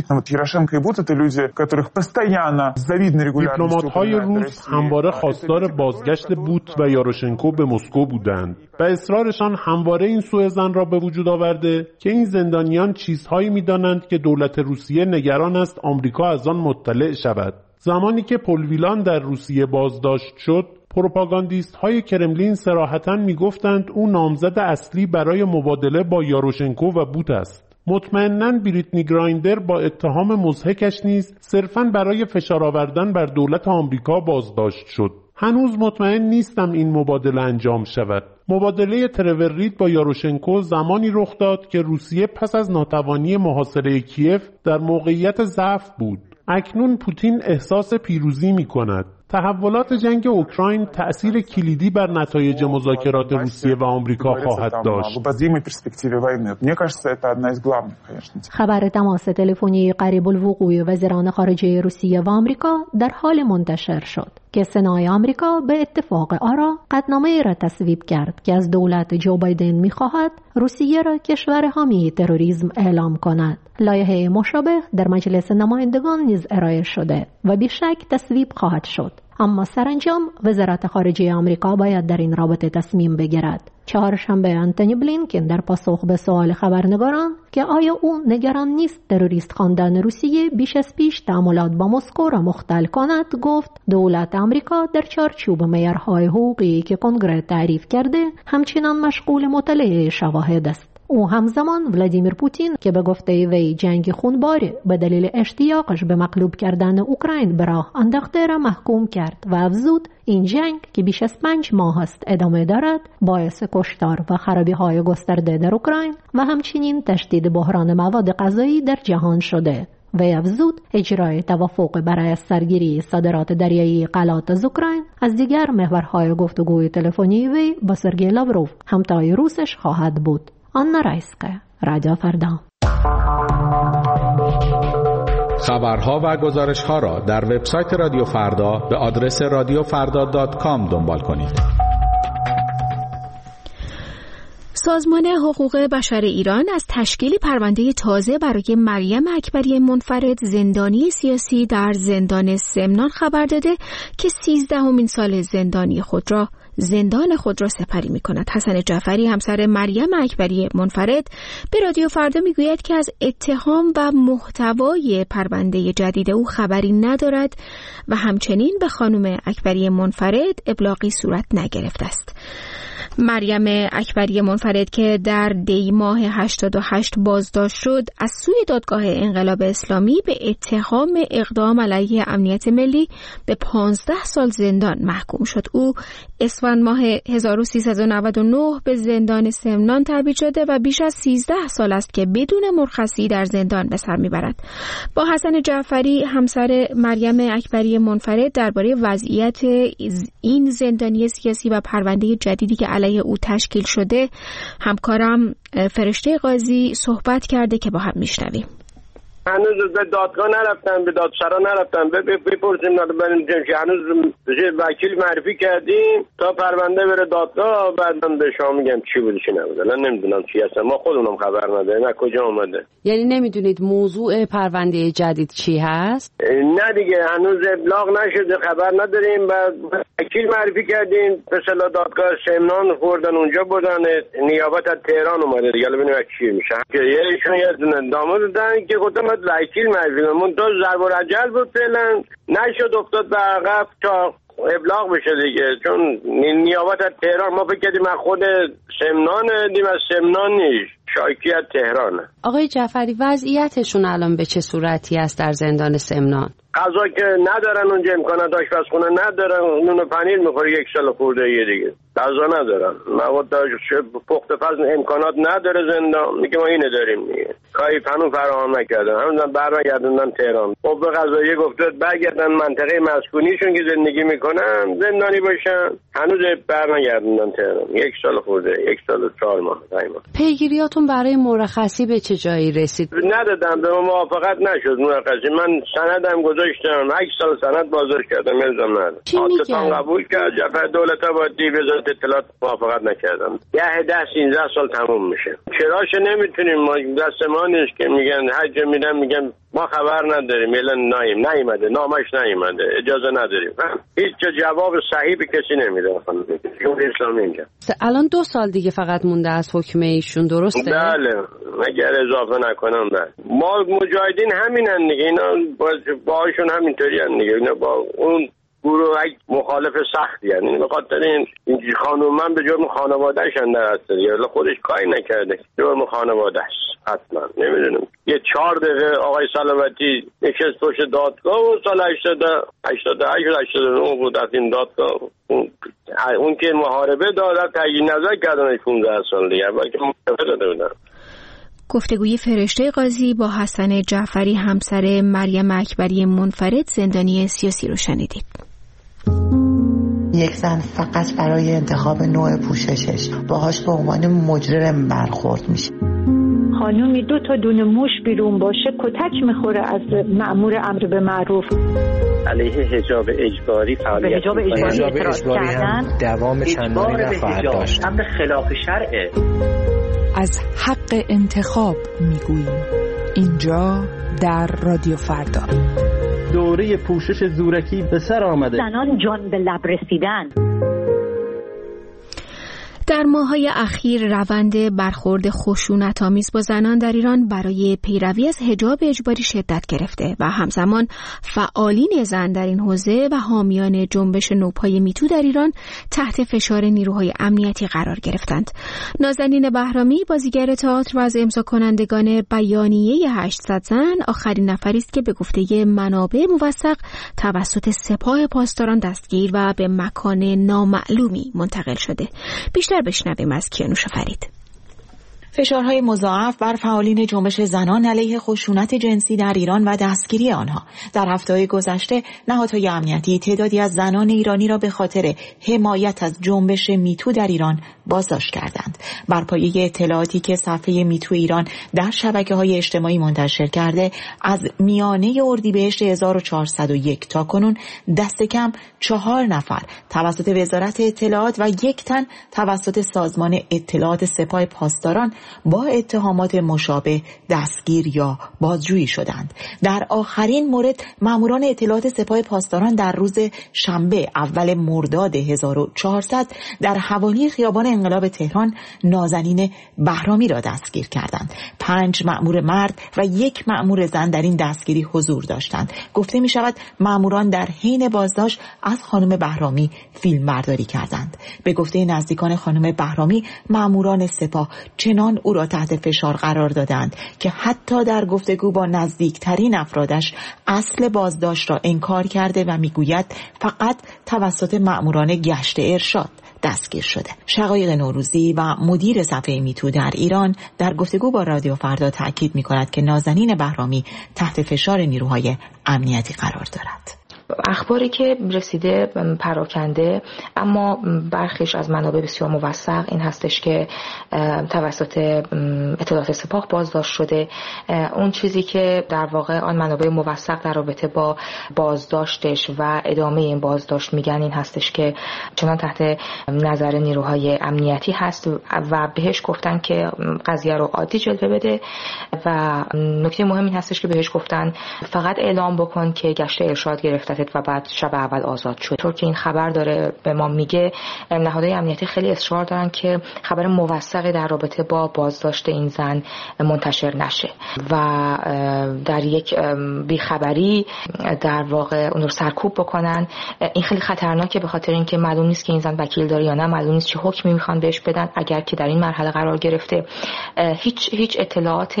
دیپلمات‌های روس همواره خواستار بازگشت بوت و یاروشنکو به مسکو بودند و اصرارشان همواره این سوءظن را به وجود آورده که این زندانیان چیزهایی می‌دانند که دولت روسیه نگران است آمریکا از آن مطلع شود. زمانی که پل ویلان در روسیه بازداشت شد، پروپاگاندیست های کرملین صراحتاً میگفتند او نامزد اصلی برای مبادله با یاروشنکو و بوت است. مطمئناً بریتنی گرایندر با اتهام مضحکش نیز صرفاً برای فشار آوردن بر دولت آمریکا بازداشت شد. هنوز مطمئن نیستم این مبادله انجام شود. مبادله ترور رید با یاروشنکو زمانی رخ داد که روسیه پس از ناتوانی محاصره کیف در موقعیت ضعف بود. اکنون پوتین احساس پیروزی می کند. تحولات جنگ اوکراین تأثیر کلیدی بر نتایج مذاکرات روسیه و آمریکا خواهد داشت. خبر تماس تلفنی قریب الوقوع وزیران خارجه روسیه و آمریکا در حال منتشر شد که سنای آمریکا به اتفاق آرا قطعنامه‌ای را تصویب کرد که از دولت جو بایدن می‌خواهد روسیه را کشور حامی تروریسم اعلام کند. لایحه مشابه در مجلس نمایندگان نیز ارائه شده و بیشک تصویب خواهد شد. اما سرانجام وزارت خارجه آمریکا باید در این رابطه تصمیم بگیرد. چهارشنبه آنتونی بلینکن در پاسخ به سوال خبرنگاران که آیا او نگران نیست تروریست خواندن روسیه بیش از پیش تعاملات با مسکو را مختل کند، گفت دولت آمریکا در چارچوب معیارهای حقوقی که کنگره تعریف کرده همچنان مشغول مطالعه شواهد است. او همزمان ولادیمیر پوتین که به گفته وی جنگ خونباری به دلیل اشتیاقش به مغلوب کردن اوکراین به راه انداخته را محکوم کرد و افزود این جنگ که بیش از پنج ماه است ادامه دارد باعث کشتار و خرابی‌های گسترده در اوکراین و همچنین تشدید بحران مواد غذایی در جهان شده. وی افزود اجرای توافق برای سرگیری صادرات دریایی غلات از اوکراین از دیگر محورهای گفتگوی تلفنی وی با سرگئی لاوروف همتای روسش خواهد بود. آنا رایسکا، رادیو فردا. خبرها و گزارش‌ها را در وبسایت رادیو فردا به آدرس رادیو فردا دات کام دنبال کنید. سازمان حقوق بشر ایران از تشکیل پرونده تازه برای مریم اکبری منفرد زندانی سیاسی در زندان سمنان خبر داده که سیزدهمین سال زندانی خود را زندان خود را سپری می کند. حسن جعفری همسر مریم اکبری منفرد به رادیو فردا می گوید که از اتهام و محتوای پرونده جدید او خبری ندارد و همچنین به خانم اکبری منفرد ابلاغی صورت نگرفته است. مریم اکبری منفرد که در دی ماه هشتاد و هشت بازداشت شد از سوی دادگاه انقلاب اسلامی به اتهام اقدام علیه امنیت ملی به پانزده سال زندان محکوم شد. او اسفند ماه هزار و سیصد و نود و نه به زندان سمنان تبعید شده و بیش از سیزده سال است که بدون مرخصی در زندان به سر میبرد. با حسن جعفری همسر مریم اکبری منفرد درباره وضعیت این زندانی سیاسی و پرونده جدیدی که علیه او تشکیل شده همکارم فرشته قاضی صحبت کرده که با هم میشنویم. هنوز به دادگاه نرفتن، به دادسرا نرفتن، بپرسیم بریم که هنوز وکیل معرفی کردیم تا پرونده بره دادگاه، بعدم به شما میگم چی بود چی نبود. الان نمیدونم چی هست، ما خودمونم خبر نداریم از کجا اومده. یعنی نمیدونید موضوع پرونده جدید چی هست؟ نه دیگه هنوز ابلاغ نشده، خبر نداریم. بعد وکیل معرفی کردیم، به اصطلاح دادگاه سمنان خوردن اونجا بودن، نیابت از تهران اومده دیگه، الان ببینیم چی میشه. که یهشون یه دونه داماد دادن که گفتم وکیل معرفی من تو ضرب و رجل بود، فعلا نشد، افتاد به عقب تا ابلاغ بشه دیگه، چون نیابت از تهران ما فکر کردیم از خود سمنان، دیم از سمنان نیست، شایکی از تهرانه. آقای جعفری وضعیتشون الان به چه صورتی است در زندان سمنان؟ غذا که ندارن اونجا، امکانات آشپزخونه ندارن، نون و پنیر میخوره یک سال خورده یه دیگه، غذا ندارن، مواد پخت پز امکانات نداره زندان، میگه ما اینو داریم دیگه، کاری فنون فراهم نکردن، همون برمیگردوندن تهران. قوه قضاییه گفته برگردن منطقه مسکونیشون که زندگی میکنن زندانی باشن، هنوز برمیگردوندن تهران، یک سال خورده، یک سال و چهار ماه تقریبا. پیگیریاتون برای مرخصی به چه جایی رسید؟ ندادم، به موافقت نشد مرخصی. من سندم گذاشتم، هشت سال سند بازداشت کردم، الزام ندارم. آتتان قبول کرد، جعفر دولت آبادی وزارت اطلاعات موافقت نکردم. ده ده سینزده سال تموم میشه. چراش نمیتونیم، ما دست ما نیست که میگن هر جا میرن میگن ما خبر نداریم، الان نایم نیومده، نامش نیومده، اجازه نداریم. هیچ جواب صحیح به کسی نمیده. خانم جمهوری اسلامی اینجا الان دو سال دیگه فقط مونده از حکم ایشون، درسته؟ بله، اگر اضافه نکنم. بله، ما مجاهدین همینن دیگه، اینا باهاشون همینطوری ان دیگه، اینا با اون گروه مخالف سختی هستند. یعنی به خاطر این خانوم من به جرم خانواده‌اش اندر هست دیگه، خودش کاری نکرده، جرم خانواده است حتما. نمیدونم یه چهار دقیقه آقای سلامتی نشست پشت دادگاه و سال هشتاد و هشت هشتاد و نه بود از این دادگاه، اون, اون که محاربه داد تعیین نظر کردن پانزده سال دیگه، بلکه محاربه داده بودن. گفتگوی فرشته قاضی با حسن جعفری همسر مریم اکبری منفرد زندانی سیاسی رو شنیدید. یک زن فقط برای انتخاب نوع پوششش باهاش به عنوان مجرم برخورد میشه. خانومی دو تا دونه موش بیرون باشه کتک میخوره از مأمور امر به معروف. علیه حجاب اجباری فعالیت حجاب اجباری, اجباری هم دوام چندانی نخواهد داشت. امر خلاف شرعه. از حق انتخاب میگوییم اینجا در رادیو فردا. دوره پوشش زورکی به سر آمده. زنان جان به لب رسیدن. در ماه‌های اخیر روند برخورد خشونت‌آمیز با زنان در ایران برای پیروی از حجاب اجباری شدت گرفته و همزمان فعالین زن در این حوزه و حامیان جنبش نوپای میتو در ایران تحت فشار نیروهای امنیتی قرار گرفتند. نازنین بهرامی بازیگر تئاتر و از امضا کنندگان بیانیه هشتصد زن آخرین نفری است که به گفته منابع موثق توسط سپاه پاسداران دستگیر و به مکان نامعلومی منتقل شده. بیشتر بشنویم از کیانوش فرید. فشارهای مضاعف بر فعالین جنبش زنان علیه خشونت جنسی در ایران و دستگیری آنها. در هفته‌های گذشته نهادهای امنیتی تعدادی از زنان ایرانی را به خاطر حمایت از جنبش میتو در ایران بازداشت کردند. بر پایه اطلاعاتی که صفحه میتو ایران در شبکه‌های اجتماعی منتشر کرده، از میانه اردیبهشت هزار و چهارصد و یک تا کنون دست کم چهار نفر توسط وزارت اطلاعات و یک تن توسط سازمان اطلاعات سپاه پاسداران با اتهامات مشابه دستگیر یا بازجویی شدند. در آخرین مورد ماموران اطلاعات سپاه پاسداران در روز شنبه اول مرداد هزار و چهارصد در حوالی خیابان انقلاب تهران نازنین بهرامی را دستگیر کردند. پنج مأمور مرد و یک مأمور زن در این دستگیری حضور داشتند. گفته می شود مأموران در حین بازداشت از خانم بهرامی فیلم برداری کردند. به گفته نزدیکان خانم بهرامی، مأموران سپاه چنان او را تحت فشار قرار دادند که حتی در گفتگو با نزدیکترین افرادش اصل بازداشت را انکار کرده و میگوید فقط توسط مأموران گشت ارشاد دستگیر شده. شقایق نوروزی و مدیر صفحه میتو در ایران در گفتگو با رادیو فردا تاکید می‌کند که نازنین بهرامی تحت فشار نیروهای امنیتی قرار دارد. اخباری که رسیده پراکنده، اما برخیش از منابع بسیار موثق این هستش که توسط اطلاعات سپاه بازداشت شده. اون چیزی که در واقع آن منابع موثق در رابطه با بازداشتش و ادامه این بازداشت میگن این هستش که چنان تحت نظر نیروهای امنیتی هست و بهش گفتن که قضیه رو عادی جلوه بده و نکته مهم این هستش که بهش گفتن فقط اعلام بکن که گشت ارشاد گرفته و بعد شب اول آزاد شد. طور که این خبر داره به ما میگه، نهادهای امنیتی خیلی اصرار دارن که خبر موثقی در رابطه با بازداشت این زن منتشر نشه و در یک بیخبری در واقع اون رو سرکوب بکنن. این خیلی خطرناکه به خاطر اینکه معلوم نیست که این زن وکیل داره یا نه، معلوم نیست چه حکمی میخوان بهش بدن. اگر که در این مرحله قرار گرفته هیچ هیچ اطلاعات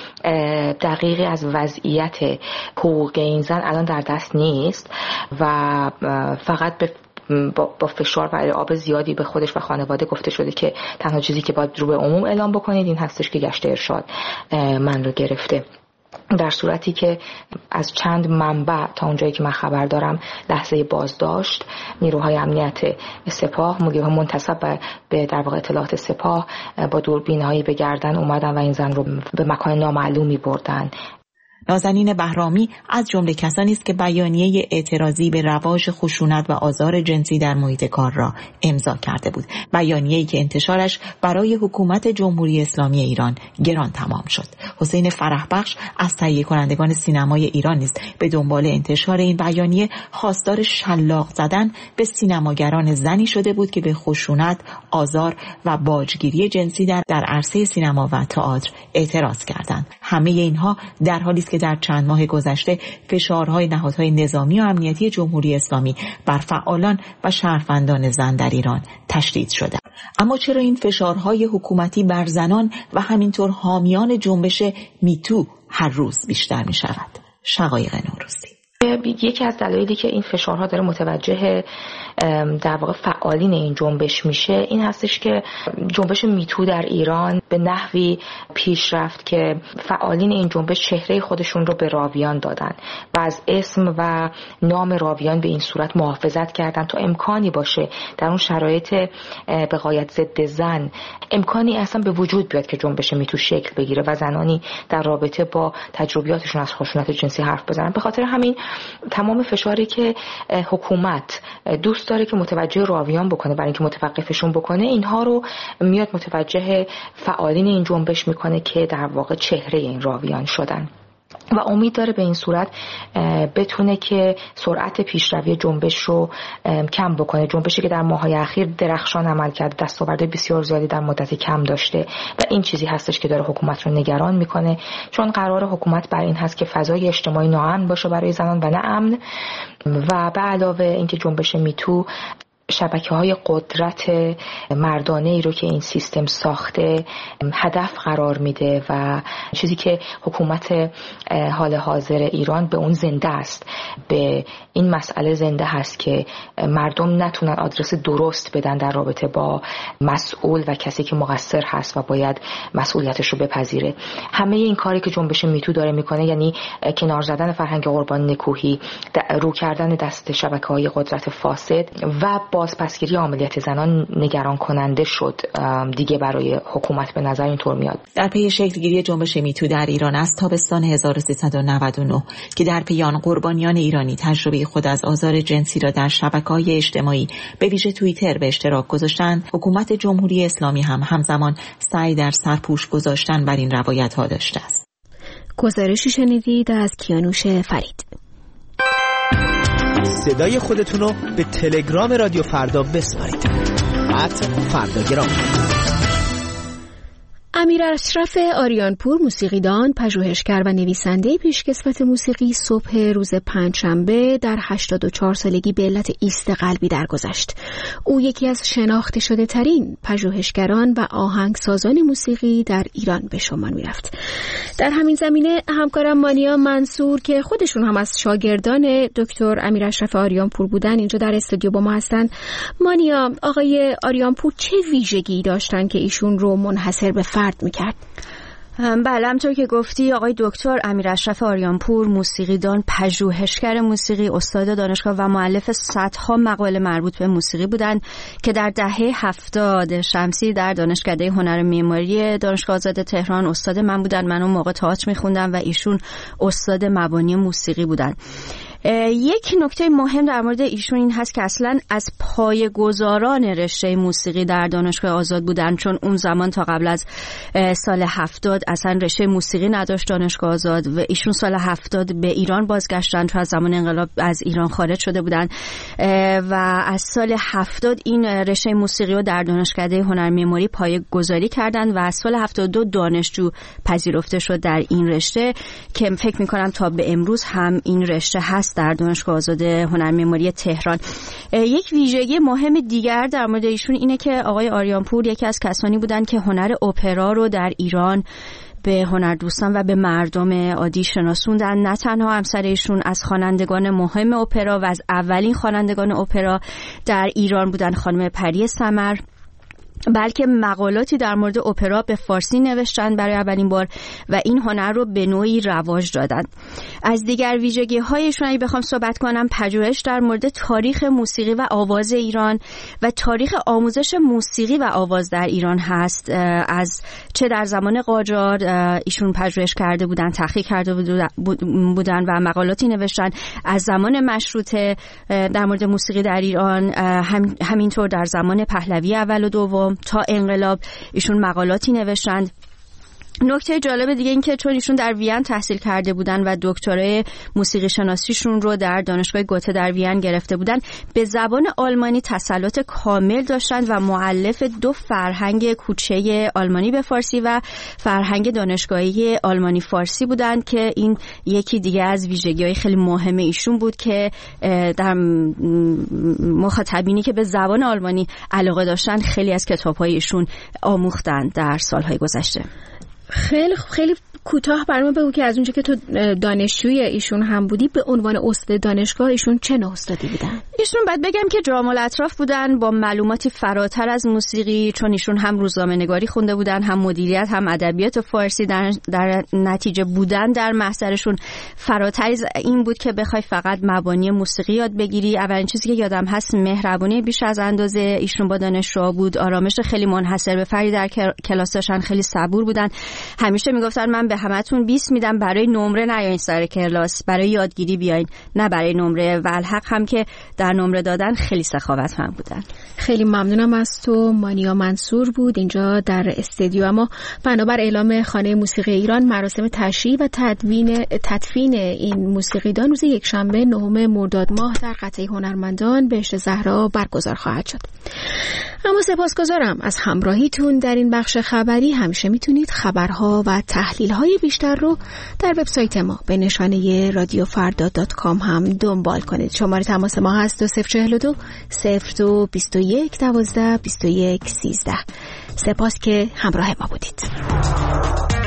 دقیقی از وضعیت حقوق این زن الان در دست نیست و فقط به با فشار و آب زیادی به خودش و خانواده گفته شده که تنها چیزی که باید رو به عموم اعلام بکنید این هستش که گشت ارشاد من رو گرفته. در صورتی که از چند منبع تا اونجایی که من خبر دارم لحظه بازداشت نیروهای امنیت سپاه، مدیرها منتسب به در واقع اطلاعات سپاه با دوربین‌هایی به گردن اومدن و این زن رو به مکان نامعلومی بردن. نازنین بهرامی از جمله کسانی است که بیانیه اعتراضی به رواج خشونت و آزار جنسی در محیط کار را امضا کرده بود. بیانیه‌ای که انتشارش برای حکومت جمهوری اسلامی ایران گران تمام شد. حسین فرحبخش از تهیه کنندگان سینمای ایران نیز به دنبال انتشار این بیانیه خواستار شلاق زدن به سینماگران زنی شده بود که به خشونت، آزار و باجگیری جنسی در در عرصه سینما و تئاتر اعتراض کردند. همه اینها در حالی که در چند ماه گذشته فشارهای نهادهای نظامی و امنیتی جمهوری اسلامی بر فعالان و شهروندان زن در ایران تشدید شده. اما چرا این فشارهای حکومتی بر زنان و همینطور حامیان جنبش میتو هر روز بیشتر می شود؟ شقایق نوروزی. یکی از دلایلی که این فشارها داره متوجه در واقع فعالین این جنبش میشه این هستش که جنبش میتو در ایران به نحوی پیش رفت که فعالین این جنبش چهره خودشون رو به راویان دادن و از اسم و نام راویان به این صورت محافظت کردن تا امکانی باشه در اون شرایط به غایت ضد زن امکانی اصلا به وجود بیاد که جنبش میتو شکل بگیره و زنانی در رابطه با تجربیاتشون از خشونت جنسی حرف بزنن. به خاطر همین تمام فشاری که حکومت دوست داره که متوجه راویان بکنه برای اینکه متوقفشون بکنه، اینها رو میاد متوجه فعالین این جنبش میکنه که در واقع چهره این راویان شدن و امید داره به این صورت بتونه که سرعت پیشروی جنبش رو کم بکنه. جنبشی که در ماه‌های اخیر درخشان عمل کرده، دستاورد بسیار زیادی در مدت کم داشته و این چیزی هستش که داره حکومت رو نگران میکنه، چون قرار حکومت بر این هست که فضای اجتماعی ناامن باشه برای زنان و نه امن. و به علاوه اینکه جنبش میتو شبکه‌های قدرت مردانه ای رو که این سیستم ساخته هدف قرار میده و چیزی که حکومت حال حاضر ایران به اون زنده است، به این مسئله زنده هست که مردم نتونن آدرس درست بدن در رابطه با مسئول و کسی که مقصر هست و باید مسئولیتش رو بپذیره. همه این کاری که جنبش میتو داره میکنه، یعنی کنار زدن فرهنگ قربان نکوهی، رو کردن دست شبکه‌های قدرت فاسد و بازپسگیری عملیات زنان نگران کننده شد دیگه برای حکومت. به نظر اینطور میاد. در پی شکلگیری جنبش میتو در ایران از تابستان هزار و سیصد و نود و نه که در پی آن قربانیان ایرانی تجربه خود از آزار جنسی را در شبکه‌های اجتماعی به ویژه توییتر به اشتراک گذاشتند، حکومت جمهوری اسلامی هم همزمان سعی در سرپوش گذاشتن بر این روایت‌ها داشته است. گزارشی شنیدید از کیانوش فرید. صدای خودتون رو به تلگرام رادیو فردا بسپارید. ات فرداگرام. امیر اشرف آریانپور، موسیقیدان، پژوهشگر و نویسنده پیشکسوت موسیقی، صبح روز پنجشنبه در هشتاد و چهار سالگی به علت ایست قلبی درگذشت. او یکی از شناخته شده ترین پژوهشگران و آهنگسازان موسیقی در ایران به شمار می رفت. در همین زمینه همکارم مانیا منصور که خودشون هم از شاگردان دکتر امیر اشرف آریانپور بودن اینجا در استودیو با ما هستن. مانیا، آقای آریانپور چه ویژگی داشتن که ایشون رو منحصر به فرد میکرد؟ بله، همطور که گفتی آقای دکتر امیر اشرف آریانپور موسیقیدان، پژوهشگر موسیقی، استاد دانشگاه و مؤلف صدها مقاله مربوط به موسیقی بودند که در دهه هفتاد شمسی در دانشکده هنر معماری دانشگاه آزاد تهران استاد من بودن. من اون موقع تئاتر میخوندم و ایشون استاد مبانی موسیقی بودن. یک نکته مهم در مورد ایشون این هست که اصلا از پایه‌گذاران رشته موسیقی در دانشگاه آزاد بودن، چون اون زمان تا قبل از سال هفتاد اصلا رشته موسیقی نداشت دانشگاه آزاد و ایشون سال هفتاد به ایران بازگشتن، چون از زمان انقلاب از ایران خارج شده بودن و از سال هفتاد این رشته موسیقی رو در دانشکده هنر معماری پایه‌گذاری کردن و از سال هفتاد و دو دانشجو پذیرفته شد در این رشته که فکر می‌کنم تا به امروز هم این رشته هست در دانشگاه آزاد هنر معماری تهران. یک ویژگی مهم دیگر در مورد ایشون اینه که آقای آریانپور یکی از کسانی بودند که هنر اپرا رو در ایران به هنردوستان و به مردم عادی شناسوندن. نه تنها همسر ایشون از خوانندگان مهم اپرا و از اولین خوانندگان اپرا در ایران بودن، خانم پری سمر، بلکه مقالاتی در مورد اپرا به فارسی نوشتن برای اولین بار و این هنر رو به نوعی رواج دادن. از دیگر ویژگی هایشون اگه بخوام صحبت کنم، پژوهش در مورد تاریخ موسیقی و آواز ایران و تاریخ آموزش موسیقی و آواز در ایران هست. از چه در زمان قاجار ایشون پژوهش کرده بودن، تحقیق کرده بودن و مقالاتی نوشتن، از زمان مشروطه در مورد موسیقی در ایران، هم همینطور در زمان پهلوی اول و دوم تا انقلاب ایشون مقالاتی نوشتند. نکته جالب دیگه این که چون ایشون در وین تحصیل کرده بودن و دکترای موسیقی شناسیشون رو در دانشگاه گوته در وین گرفته بودن، به زبان آلمانی تسلط کامل داشتن و مؤلف دو فرهنگ کوچه آلمانی به فارسی و فرهنگ دانشگاهی آلمانی فارسی بودند که این یکی دیگه از ویژگی‌های خیلی مهم ایشون بود که در مخاطبینی که به زبان آلمانی علاقه داشتن خیلی از کتاب‌های ایشون آموختن در سال‌های گذشته. خیلی خیلی کوتاه برام بگو که از اونجا که تو دانشجوی ایشون هم بودی، به عنوان استاد دانشگاه ایشون چه نوع استادی بودن؟ ایشون بعد بگم که جامع الاطراف بودن با معلوماتی فراتر از موسیقی، چون ایشون هم روزنامه‌نگاری خونده بودن، هم مدیریت، هم ادبیات فارسی. در, در نتیجه بودن در محضرشون فراتر از این بود که بخوای فقط مبانی موسیقی یاد بگیری. اولین چیزی که یادم هست مهربونی بیش از اندازه ایشون با دانشجوها بود، آرامش خیلی منحصر به فردی در کلاس داشتن، خیلی صبور بودن. همیشه میگفتن من به همتون بیست میدم، برای نمره نیاین سر کلاس، برای یادگیری بیاین، نه برای نمره. و الحق هم که در نمره دادن خیلی سخاوتمند بودن. خیلی ممنونم از تو. مانیا منصور بود اینجا در استودیو. اما بنابر اعلام خانه موسیقی ایران، مراسم تشییع و تدوین تدفین این موسیقیدان روز یکشنبه نهم مرداد ماه در قطعه هنرمندان بهشت زهرا برگزار خواهد شد. اما سپاسگزارم از همراهیتون در این بخش خبری. همیشه میتونید خبرها و تحلیل‌های بیشتر رو در وبسایت ما به نشانه رادیو فردا دات کام هم دنبال کنید. شماره تماس ما هست دو صفر چهل و دو صفر دو بیست و یک دوازده بیست و یک سیزده. سپاس که همراه ما بودید.